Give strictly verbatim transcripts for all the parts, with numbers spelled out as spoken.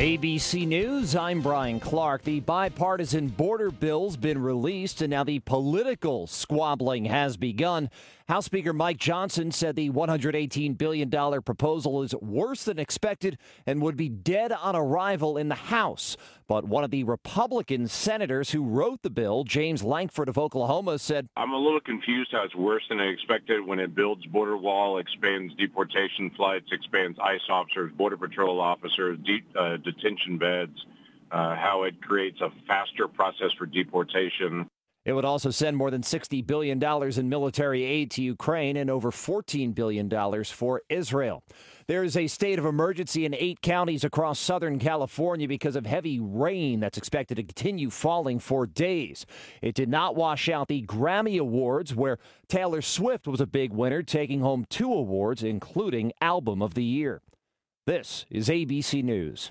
A B C News, I'm Brian Clark. The bipartisan border bill's been released, and now the political squabbling has begun. House Speaker Mike Johnson said the one hundred eighteen billion dollars proposal is worse than expected and would be dead on arrival in the House. But one of the Republican senators who wrote the bill, James Lankford of Oklahoma, said, I'm a little confused how it's worse than I expected when it builds border wall, expands deportation flights, expands ICE officers, Border Patrol officers, de- uh, detention beds, uh, how it creates a faster process for deportation. It would also send more than sixty billion dollars in military aid to Ukraine and over fourteen billion dollars for Israel. There is a state of emergency in eight counties across Southern California because of heavy rain that's expected to continue falling for days. It did not wash out the Grammy Awards, where Taylor Swift was a big winner, taking home two awards, including Album of the Year. This is A B C News.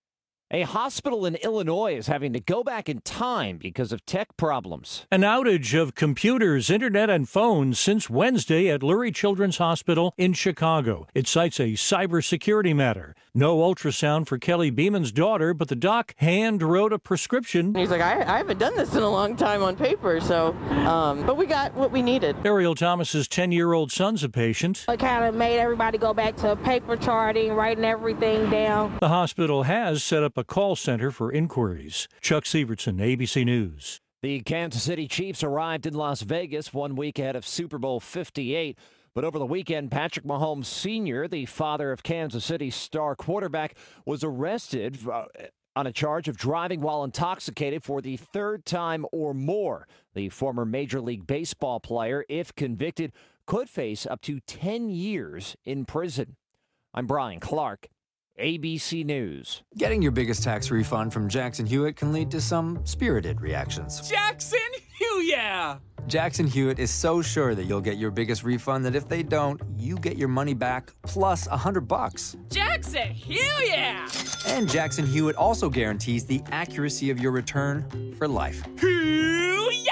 A hospital in Illinois is having to go back in time because of tech problems. An outage of computers, internet, and phones since Wednesday at Lurie Children's Hospital in Chicago. It cites a cybersecurity matter. No ultrasound for Kelly Beeman's daughter, but the doc hand wrote a prescription. He's like, I, I haven't done this in a long time on paper, so, um, but we got what we needed. Ariel Thomas's ten-year-old son's a patient. It kind of made everybody go back to paper charting, writing everything down. The hospital has set up a call center for inquiries. Chuck Sievertson, A B C News. The Kansas City Chiefs arrived in Las Vegas one week ahead of Super Bowl fifty-eight. But over the weekend, Patrick Mahomes Senior, the father of Kansas City's star quarterback, was arrested uh, on a charge of driving while intoxicated for the third time or more. The former Major League Baseball player, if convicted, could face up to ten years in prison. I'm Brian Clark, A B C News. Getting your biggest tax refund from Jackson Hewitt can lead to some spirited reactions. Jackson Hewitt! Jackson Hewitt is so sure that you'll get your biggest refund that if they don't, you get your money back plus a hundred bucks. Jackson Hewitt! And Jackson Hewitt also guarantees the accuracy of your return for life. Hewitt!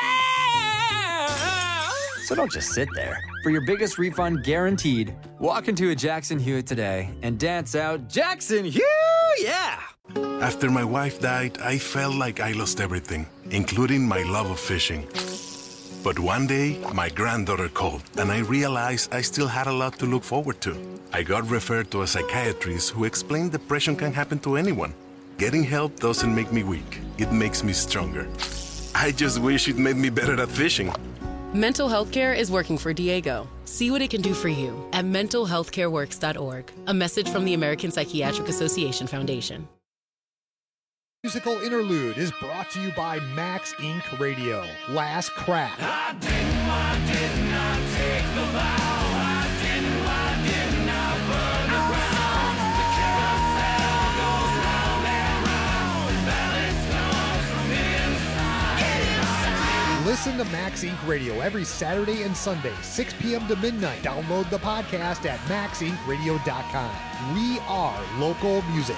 So don't just sit there. For your biggest refund guaranteed, walk into a Jackson Hewitt today and dance out Jackson Hewitt! Yeah! After my wife died, I felt like I lost everything, including my love of fishing. But one day, my granddaughter called, and I realized I still had a lot to look forward to. I got referred to a psychiatrist who explained depression can happen to anyone. Getting help doesn't make me weak. It makes me stronger. I just wish it made me better at fishing. Mental health care is working for Diego. See what it can do for you at mental health care works dot org. A message from the American Psychiatric Association Foundation. Musical interlude is brought to you by Max Incorporated. Radio. Last Crack. I didn't, I did not take the vow. I didn't, I did not burn the ground. The carousel goes round and round. Balance comes from inside. inside. Listen to Max Incorporated. Radio every Saturday and Sunday, six p.m. to midnight. Download the podcast at max inc radio dot com. We are local music.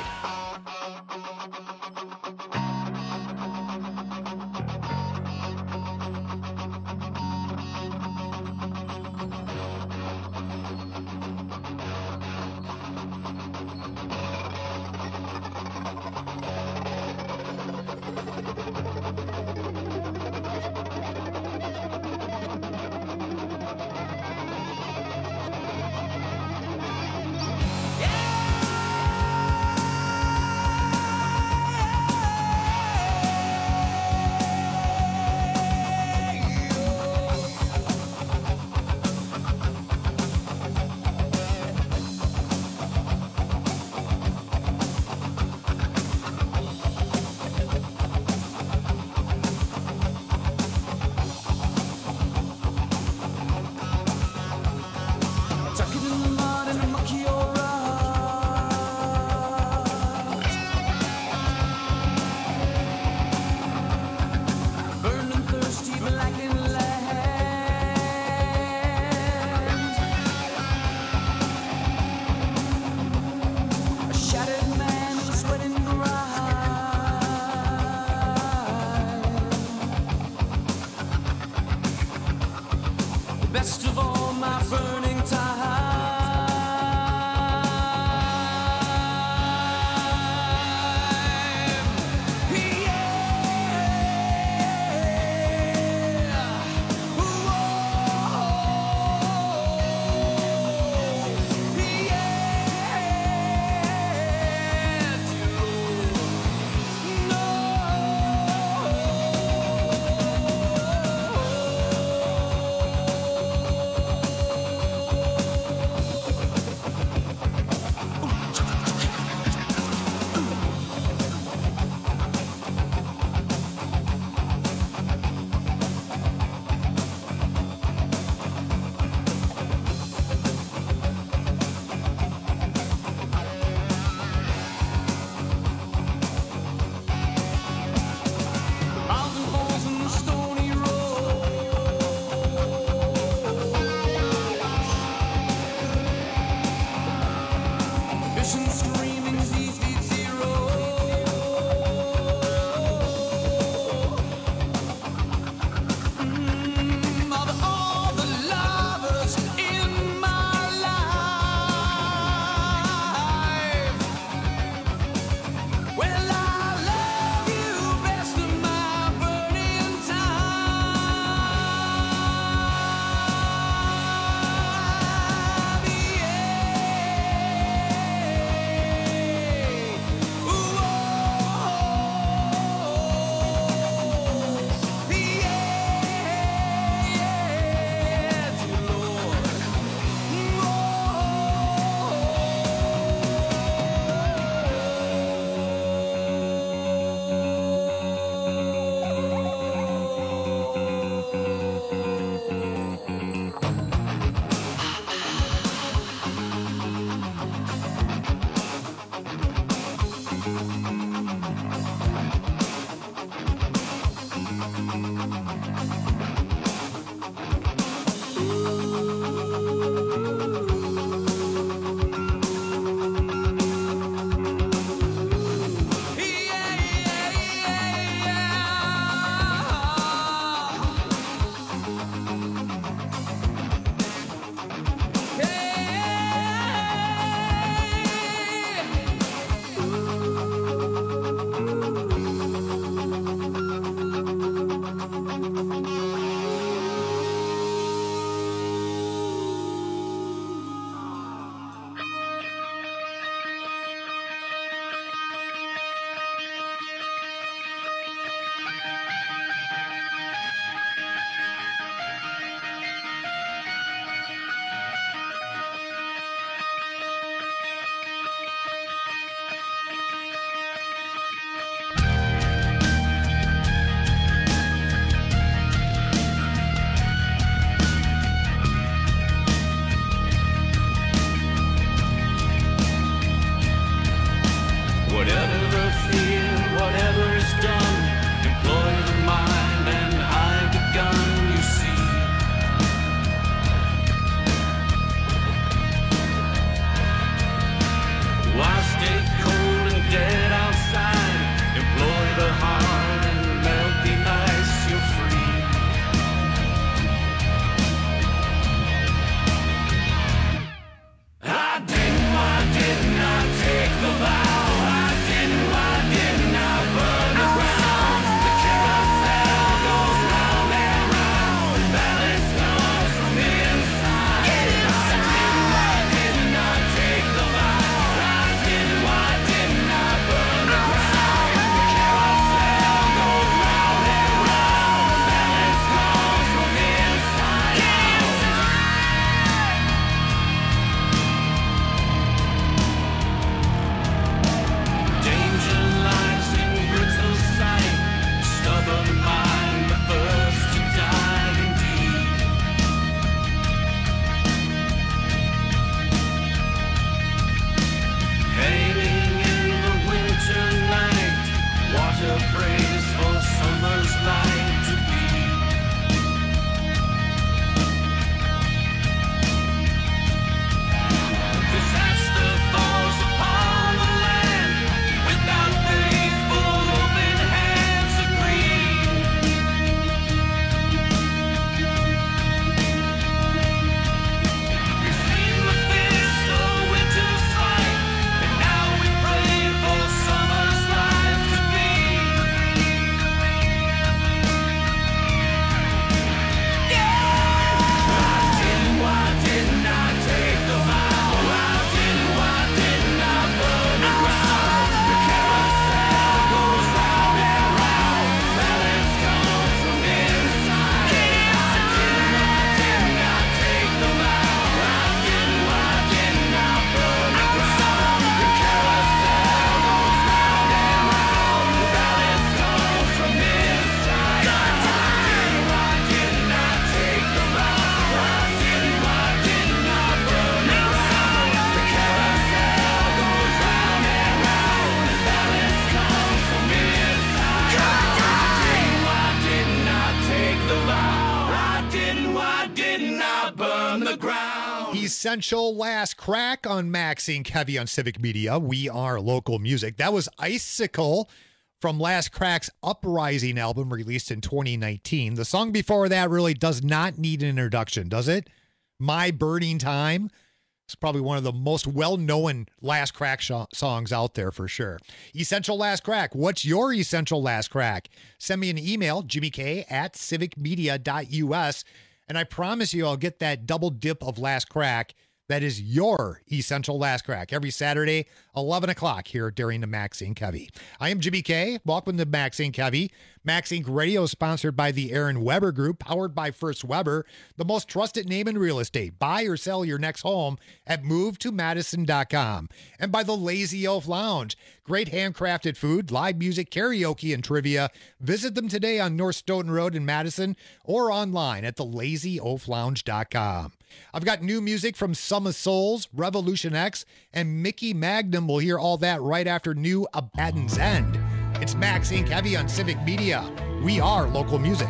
Essential Last Crack on Max Inc Heavy on Civic Media. We are local music. That was Icicle from Last Crack's Uprising album released in twenty nineteen. The song before that really does not need an introduction, does it? My Burning Time. It's probably one of the most well-known Last Crack sh- songs out there for sure. Essential Last Crack. What's your Essential Last Crack? Send me an email, Jimmy K at civic media dot U S, and I promise you I'll get that double dip of Last Crack. That is your Essential Last Crack every Saturday, eleven o'clock here during the Max Inc Heavy. I am Jimmy K. Welcome to Max Inc Heavy. Max Inc Radio is sponsored by the Aaron Weber Group, powered by First Weber, the most trusted name in real estate. Buy or sell your next home at move to madison dot com. And by the Lazy Oaf Lounge. Great handcrafted food, live music, karaoke, and trivia. Visit them today on North Stoughton Road in Madison or online at the lazy oaf lounge dot com. I've got new music from Sum of Souls, Revolution X, and Mickey Magnum. We'll hear all that right after New Abaddon's End. It's Max Inc Heavy on Civic Media. We are local music.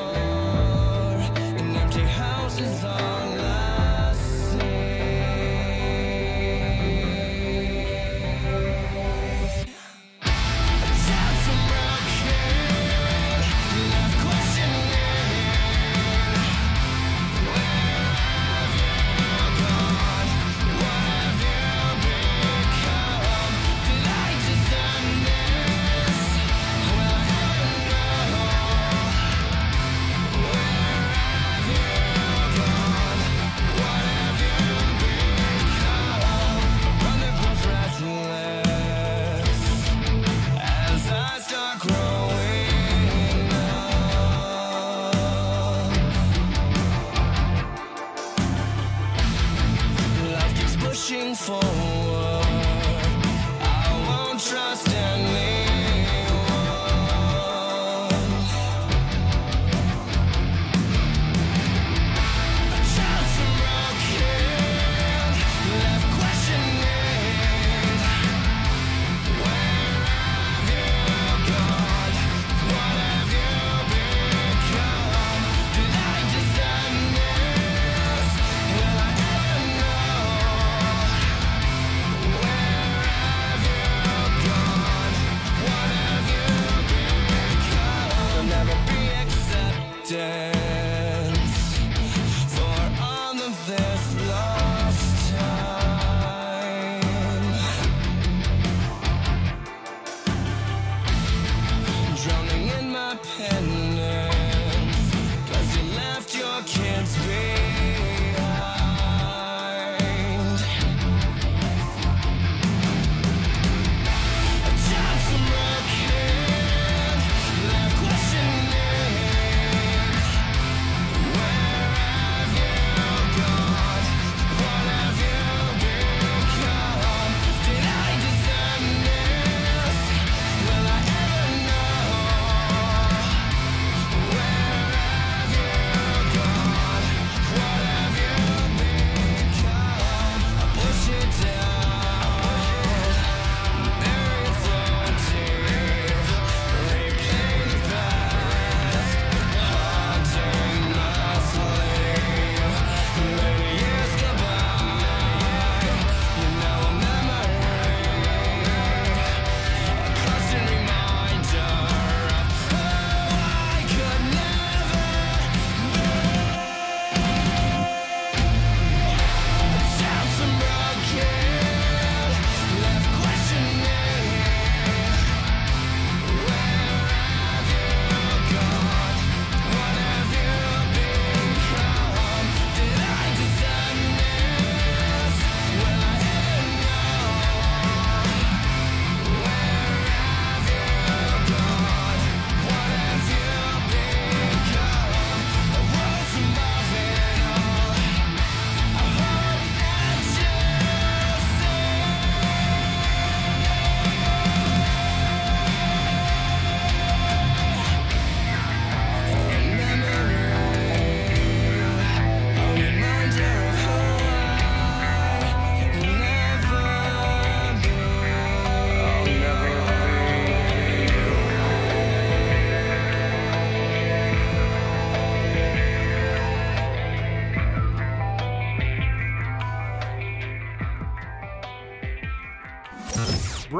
Is all I see.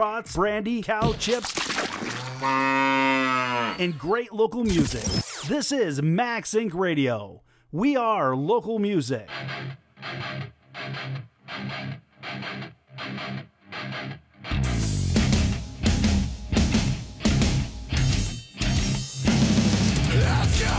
brats, brandy, cow chips, and great local music. This is Max Incorporated. Radio. We are local music. Let's go!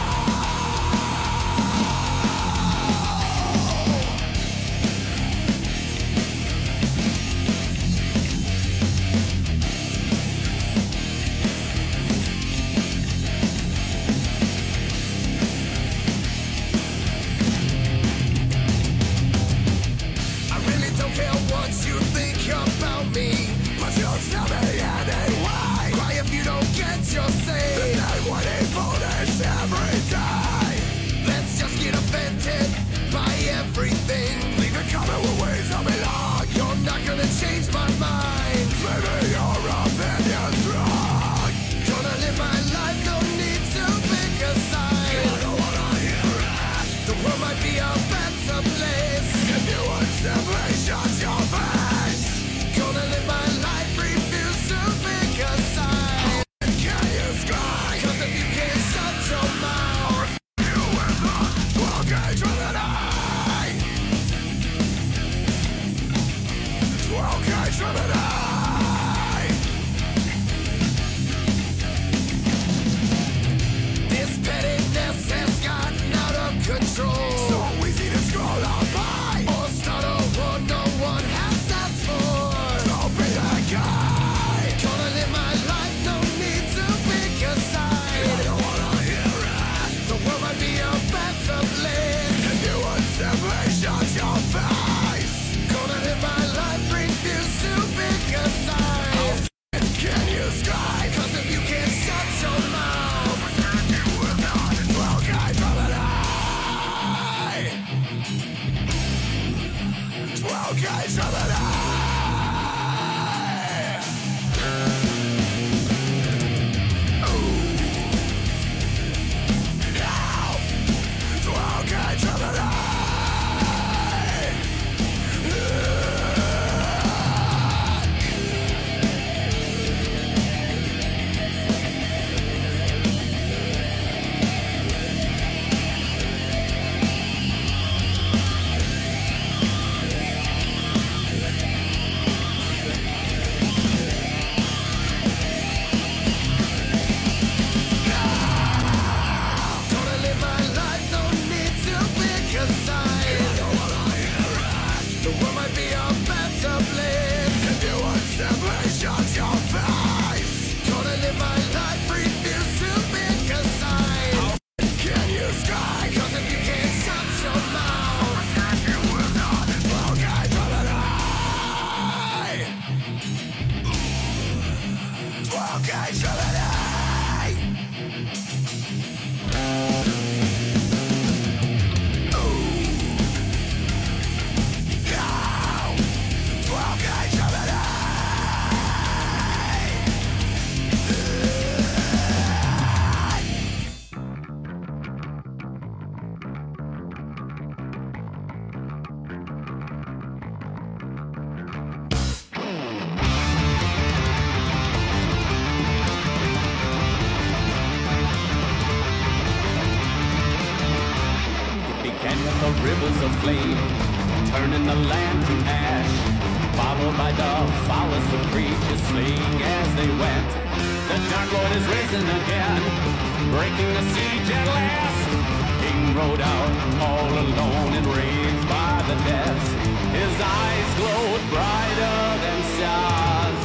rivers of flame, turning the land to ash, followed by the foulest of creatures fleeing as they went. The Dark Lord is risen again, breaking the siege at last. King rode out all alone, enraged by the deaths. His eyes glowed brighter than stars.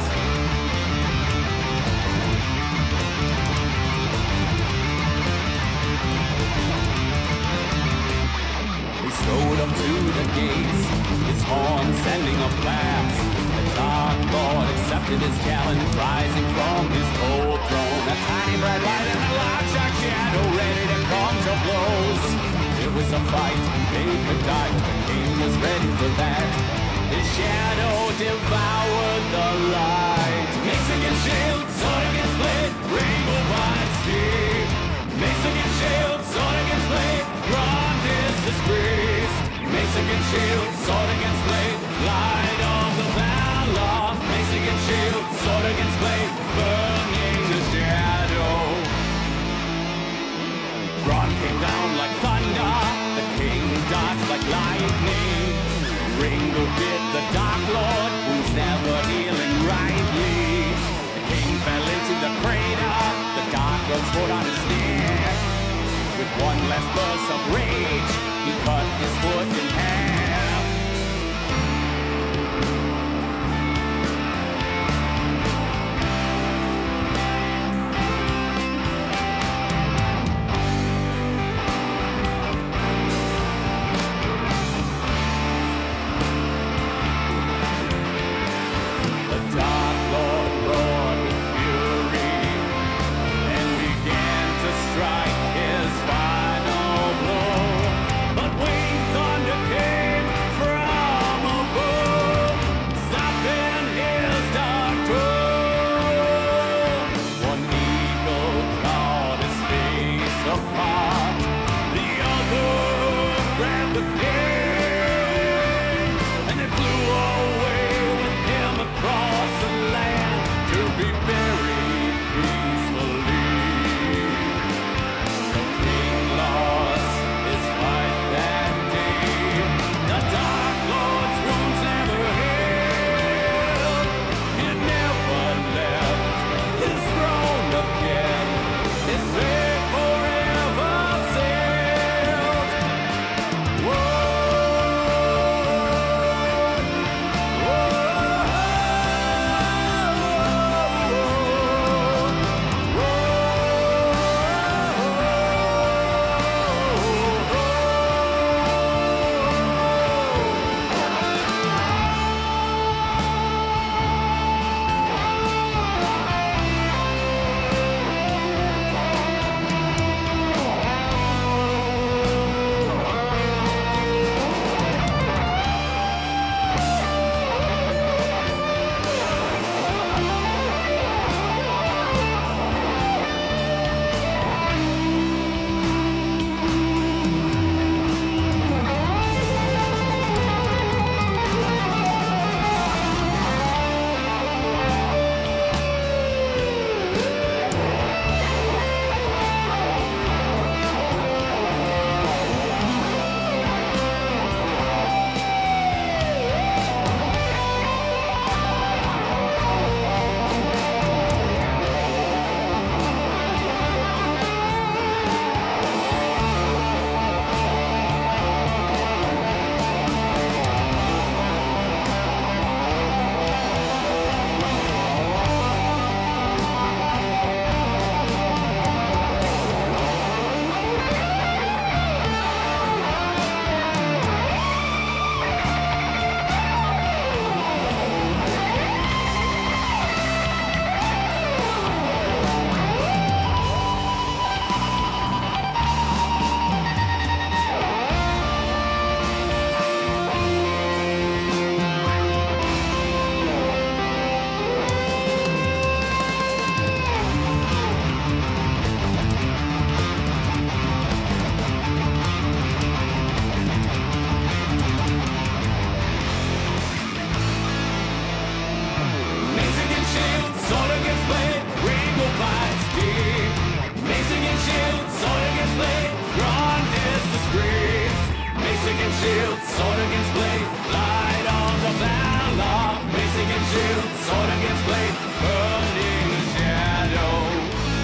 He strode up to the gates, his horn sending a blast. The Dark Lord accepted his challenge, rising from his cold throne. A tiny bright light and a large dark shadow, ready to come to blows. It was a fight, they could die, but the king was ready for that. His shadow devoured the light. Mace against shield, sword against blade, rainbow wide steep. Mace against shield, sword against blade, grand is his priest. Mace against shield, sword against blade, light of the valor. Mace against shield, the Dark Lord who's never healing rightly. The king fell into the crater, the Dark Lord smote on his neck. With one last burst of rage, he cut his foot in half. The Dark Lord roared with fury and began to strike his final blow. But winged thunder came from above, stopping his dark throne. One eagle clawed his face apart, the other grabbed the king, and they flew away with him across the land to be buried peacefully. The king lost his fight that day. The Dark Lord's wounds never healed. He never left his throne again. His fate forever sealed. shield, sword against blade, light on the valor, mace against shield, sword against blade, burning shadow.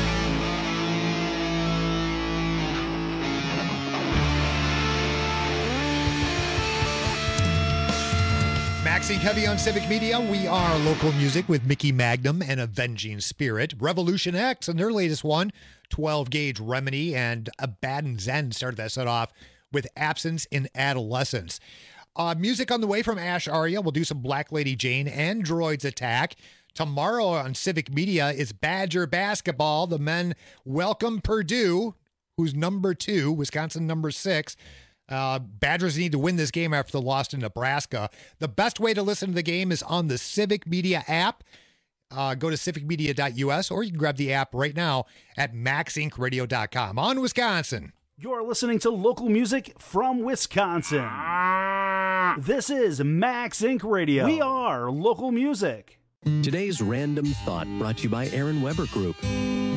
Maxing Heavy on Civic Media. We are local music with Mickey Magnum and Avenging Spirit. Revolution X and their latest one, twelve gauge Remedy, and Abaddon Zen started that set off with Absence in Adolescence. Uh, music on the way from Ash Arya. We'll do some Black Lady Jane and Droids Attack. Tomorrow on Civic Media is Badger Basketball. The men welcome Purdue, who's number two, Wisconsin number six. Uh, Badgers need to win this game after the loss to Nebraska. The best way to listen to the game is on the Civic Media app. Uh, go to civic media dot u s, or you can grab the app right now at max inc radio dot com. On Wisconsin. You're listening to local music from Wisconsin. This is Max Inc Radio. We are local music. Today's Random Thought brought to you by Aaron Weber Group.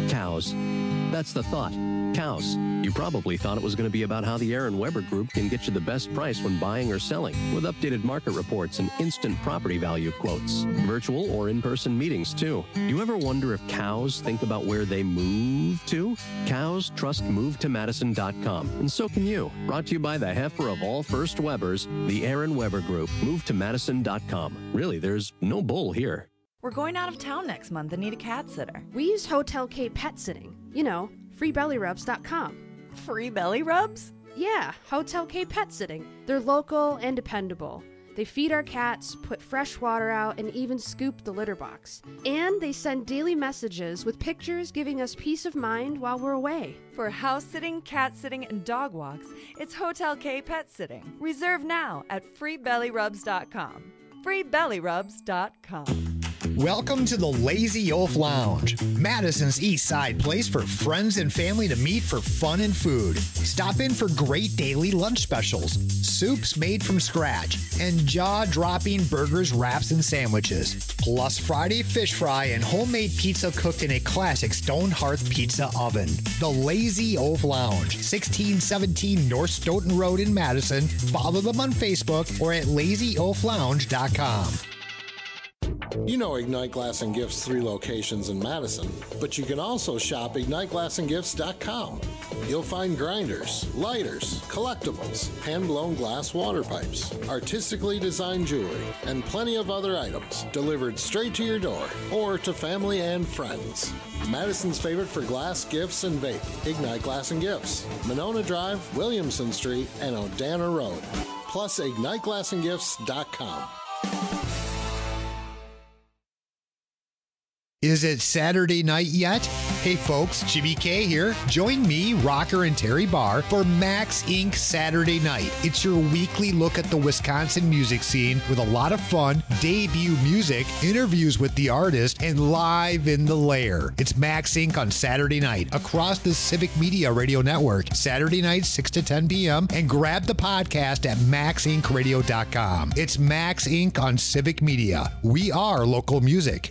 Cows. That's the thought. Cows. You probably thought it was going to be about how the Aaron Weber Group can get you the best price when buying or selling, with updated market reports and instant property value quotes. Virtual or in-person meetings, too. You ever wonder if cows think about where they move to? Cows trust move to madison dot com, and so can you. Brought to you by the heifer of all First Webers, the Aaron Weber Group. move to madison dot com. Really, there's no bull here. We're going out of town next month and need a cat sitter. We use Hotel K Pet Sitting. You know, free belly rubs dot com. Free belly rubs? Yeah, Hotel K Pet Sitting. They're local and dependable. They feed our cats, put fresh water out, and even scoop the litter box. And they send daily messages with pictures giving us peace of mind while we're away. For house sitting, cat sitting, and dog walks, it's Hotel K Pet Sitting. Reserve now at free belly rubs dot com. free belly rubs dot com. Welcome to the Lazy Oaf Lounge, Madison's East Side place for friends and family to meet for fun and food. Stop in for great daily lunch specials, soups made from scratch, and jaw-dropping burgers, wraps, and sandwiches. Plus Friday fish fry and homemade pizza cooked in a classic stone hearth pizza oven. The Lazy Oaf Lounge, sixteen seventeen North Stoughton Road in Madison. Follow them on Facebook or at lazy oaf lounge dot com. You know Ignite Glass and Gifts' three locations in Madison, but you can also shop ignite glass and gifts dot com. You'll find grinders, lighters, collectibles, hand-blown glass water pipes, artistically designed jewelry, and plenty of other items delivered straight to your door or to family and friends. Madison's favorite for glass, gifts, and vape, Ignite Glass and Gifts, Monona Drive, Williamson Street, and Odana Road. Plus ignite glass and gifts dot com. Is it Saturday night yet? Hey folks, Jimmy K here. Join me, Rocker, and Terry Barr for Max Incorporated Saturday Night. It's your weekly look at the Wisconsin music scene with a lot of fun, debut music, interviews with the artist, and live in the lair. It's Max Incorporated on Saturday night across the Civic Media Radio Network, Saturday night, six to ten p.m., and grab the podcast at max inc radio dot com. It's Max Incorporated on Civic Media. We are local music.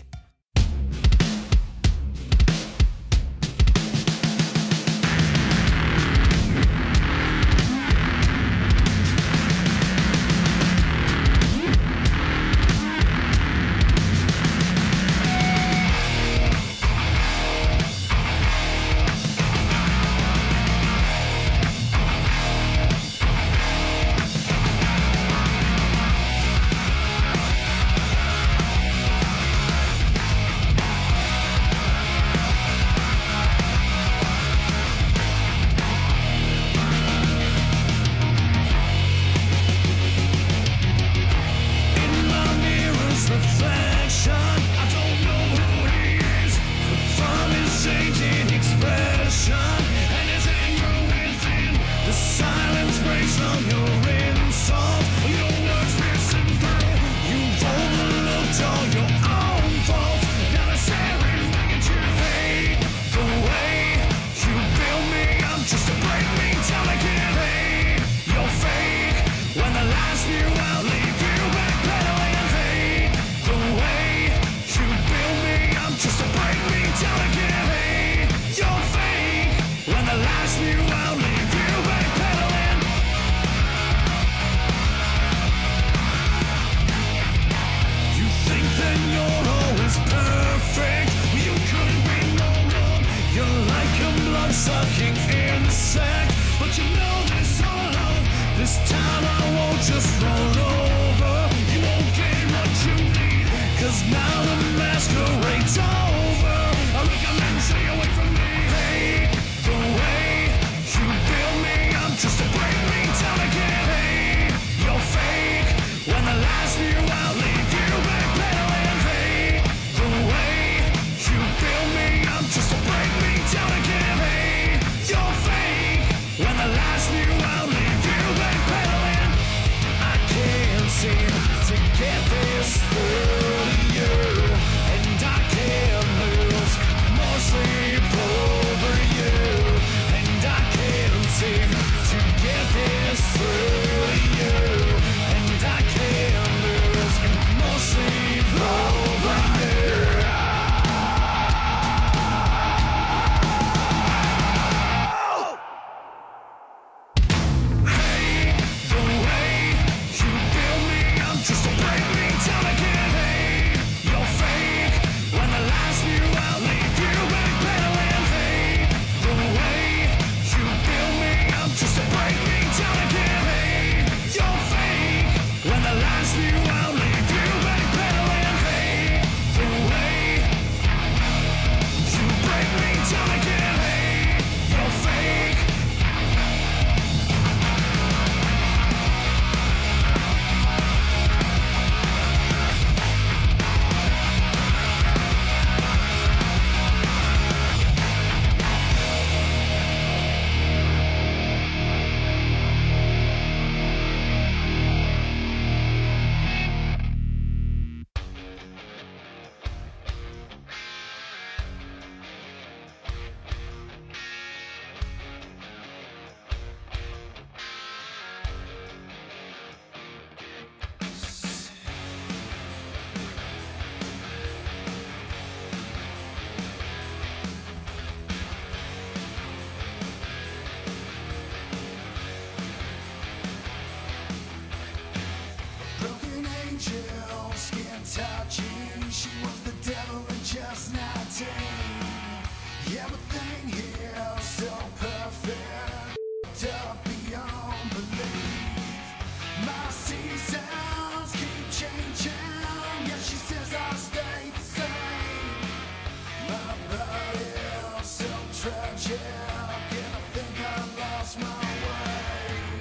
Everything here so perfect, up beyond belief. My seasons keep changing. Yeah, she says I'll stay the same. My body so tragic, and I think I lost my way.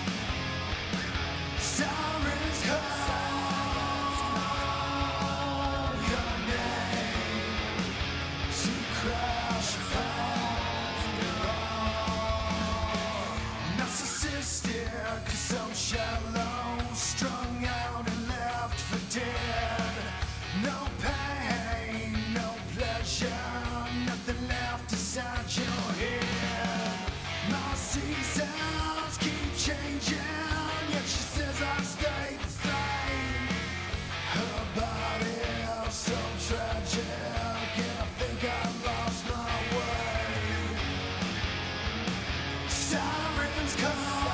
Sirens call your name to crash upon your own. Narcissistic, so shallow, strung out and left for dead. No pain, no pleasure, nothing left inside your head. My seasons keep changing, yet she says I stay the same. Her body so tragic, and I think I lost my way. Sirens call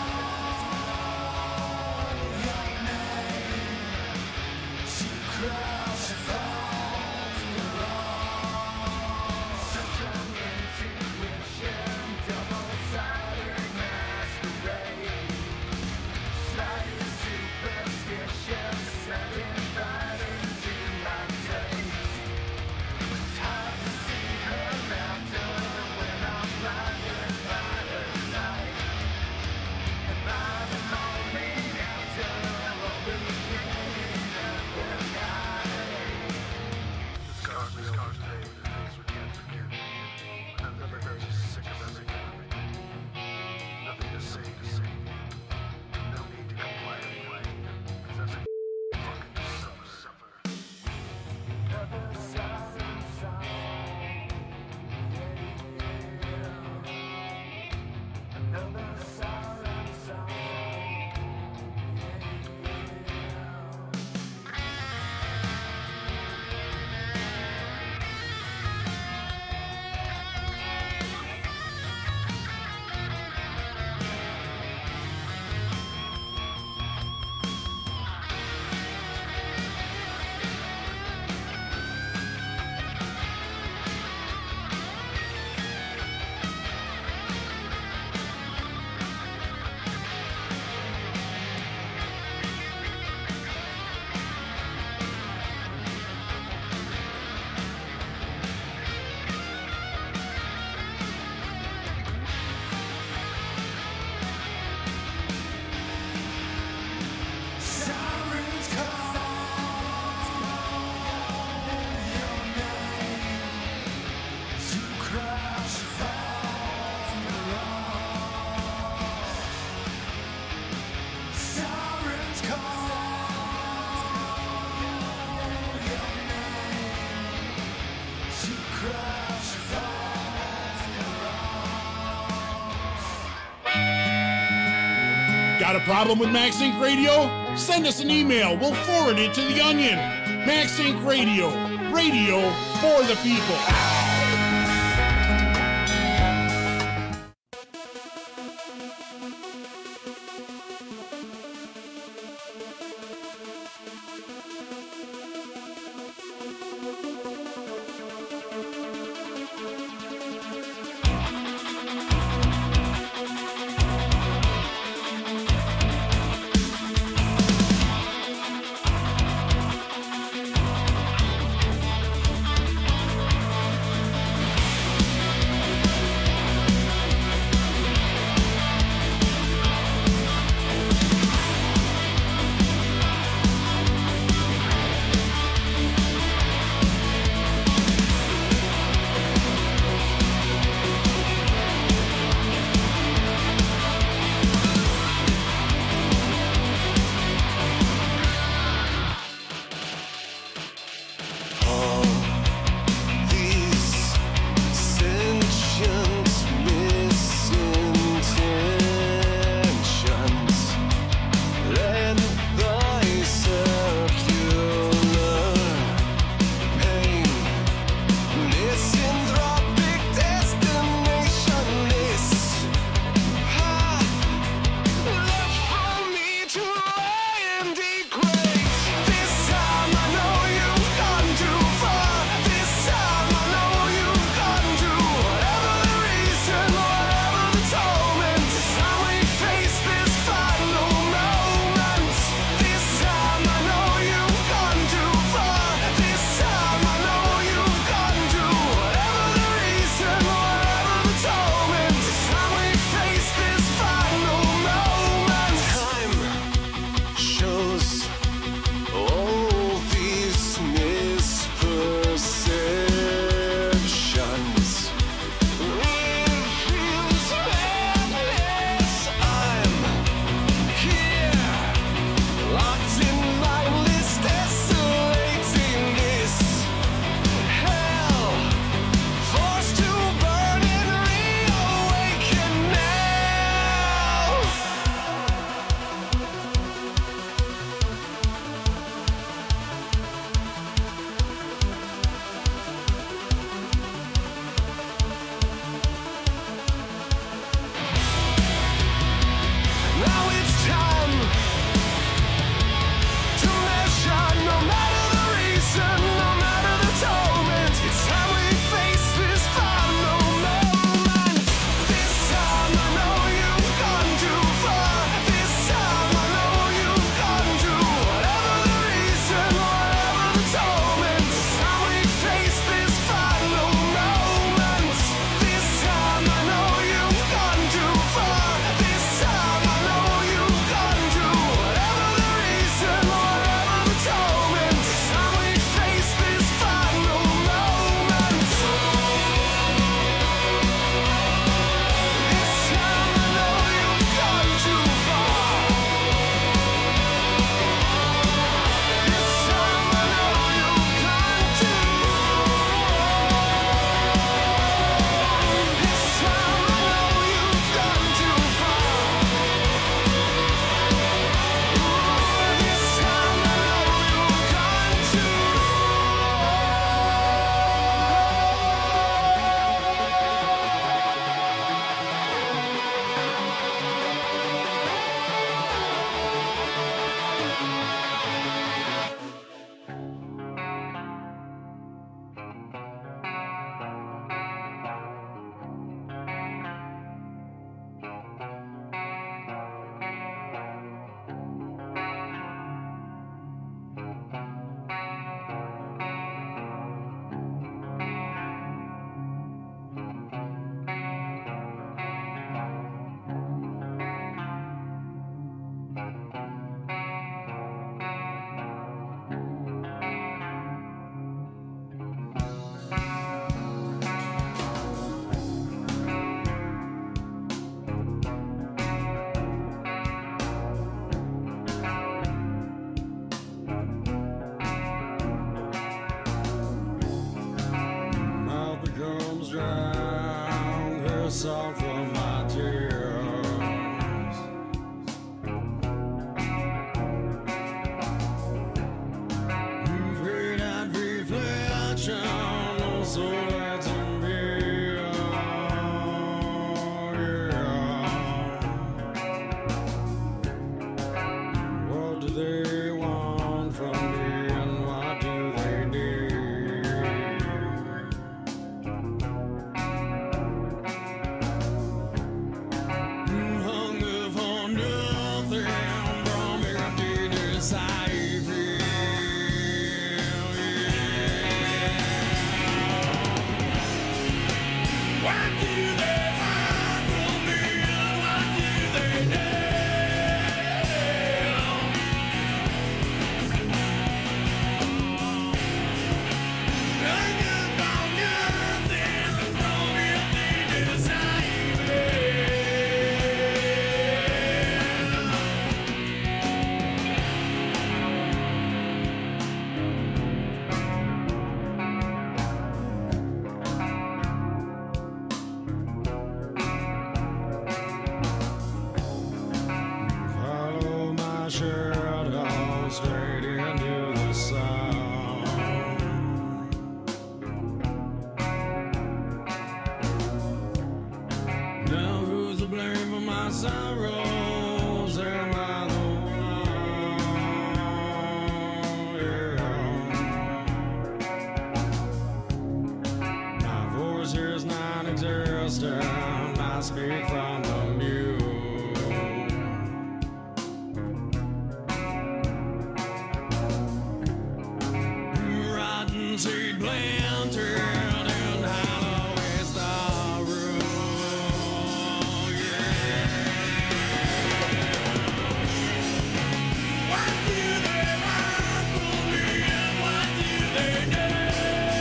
your name to crash upon your own. Such an intuition, double-sided masquerade. Slightly superstitious, setting fire into my taste. It's hard to see her laughter when I'm blinded by her sight. Am I the morning after, or the beginning of the night? The scars we overpaid, the things we can't forget. I've never heard you sick of everything. Nothing to say to say. No need to complain anyway. Cause that's a fucking suffer, suffer. Another siren song. Another siren song. Sirens call your name to crash upon your own. Sirens call your name to crash upon your own. Got a problem with MaxInc Radio? Send us an email. We'll forward it to The Onion. MaxInc Radio. Radio for the people. the salt from my tears. Fade out reflection, so that's in me. What do they want from me and what do they need? Hunger for nothing from empty desire. What do they want from me and what do they need? Follow my shadow straight into the sun. Now who's to blame for my sorrows? Am I the one? Yeah. My voice is non-existent. I speak from the mute. Rotten seed planted in hollow is the root. What do they want from me and what do they need?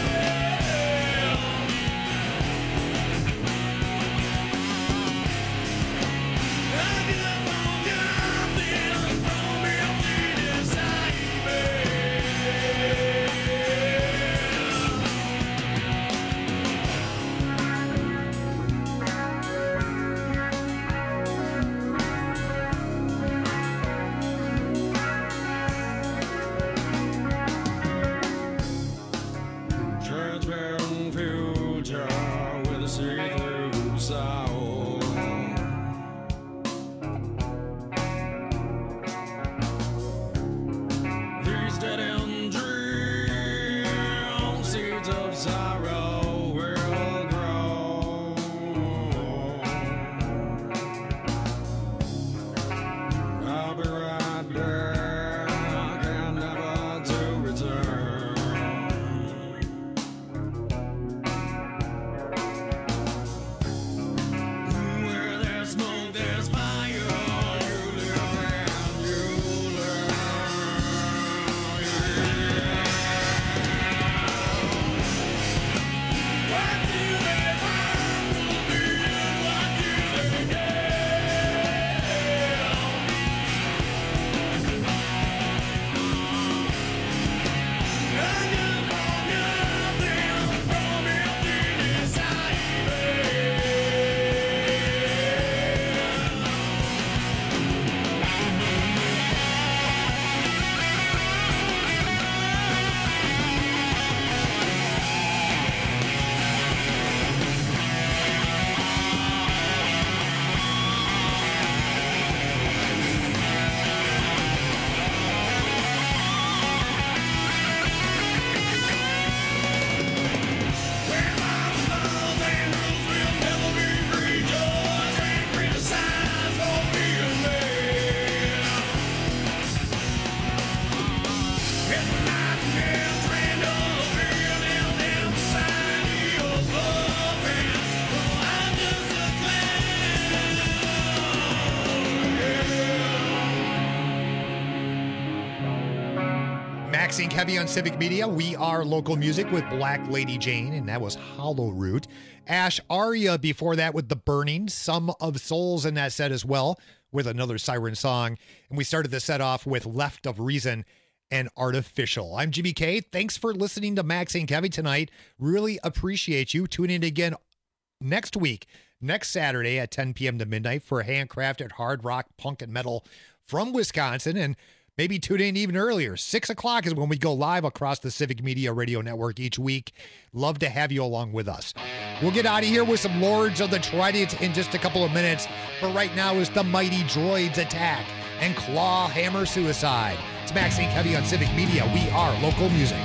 I give on nothing from empty desire. Transparent future with a see-through soul. These dead-end dreams, seeds of sorrow will grow. I'll be right back and never to return. Where there's smoke, there's fire. You live and you learn. What do they want from me and what do they need? I just want nothing from empty desire. Maxine Kevy on Civic Media. We are local music with Black Lady Jane, and that was Hollow Root. Ash Arya before that with The Burning, Some of Souls in that set as well, with another Siren song. And we started the set off with Left of Reason and Artificial. I'm Jimmy K. Thanks for listening to Maxine Kevy tonight. Really appreciate you. Tune in again next week, next Saturday at ten p.m. to midnight for handcrafted hard rock, punk, and metal from Wisconsin. And maybe tune in even earlier. Six o'clock is when we go live across the Civic Media Radio Network each week. Love to have you along with us. We'll get out of here with some Lords of the Trident in just a couple of minutes. But right now is the Mighty Droids Attack and Claw Hammer Suicide. It's Max Saint Heavy on Civic Media. We are local music.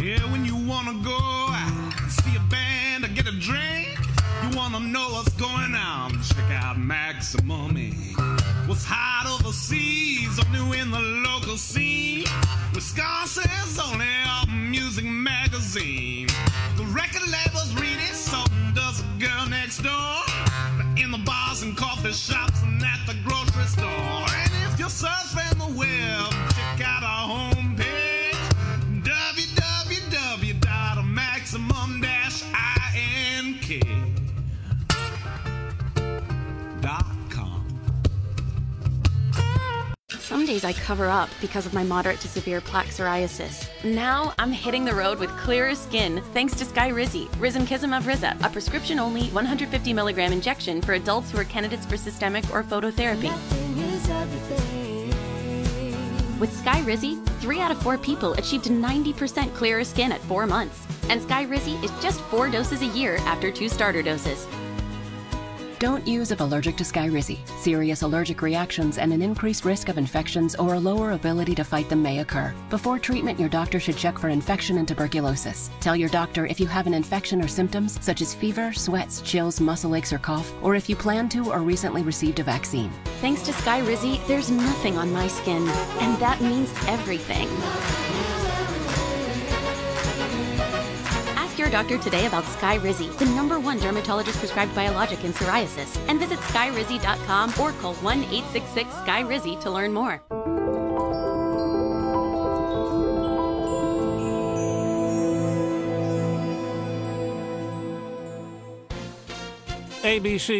Yeah, when you wanna go out, see a band or get a drink, you wanna know what's going on, check out Maximum Incorporated. What's hot overseas or new in the local scene, Wisconsin's only album music magazine. The record labels read it, so does the girl next door. In the bars and coffee shops and at the grocery store. And if you're surfing the web, check out our homepage, w w w dot maximum dash ink dot com. Some days I cover up because of my moderate to severe plaque psoriasis. Now I'm hitting the road with clearer skin thanks to Skyrizi, Risankizumab Riza, a prescription-only one hundred fifty milligram injection for adults who are candidates for systemic or phototherapy. With Skyrizi, three out of four people achieved ninety percent clearer skin at four months. And Skyrizi is just four doses a year after two starter doses. Don't use if allergic to Skyrizi. Serious allergic reactions and an increased risk of infections or a lower ability to fight them may occur. Before treatment, your doctor should check for infection and tuberculosis. Tell your doctor if you have an infection or symptoms such as fever, sweats, chills, muscle aches, or cough, or if you plan to or recently received a vaccine. Thanks to Skyrizi, there's nothing on my skin, and that means everything. Ask your doctor today about Skyrizi, the number one dermatologist prescribed biologic in psoriasis, and visit skyrizi dot com or call one eight six six Skyrizi to learn more. A B C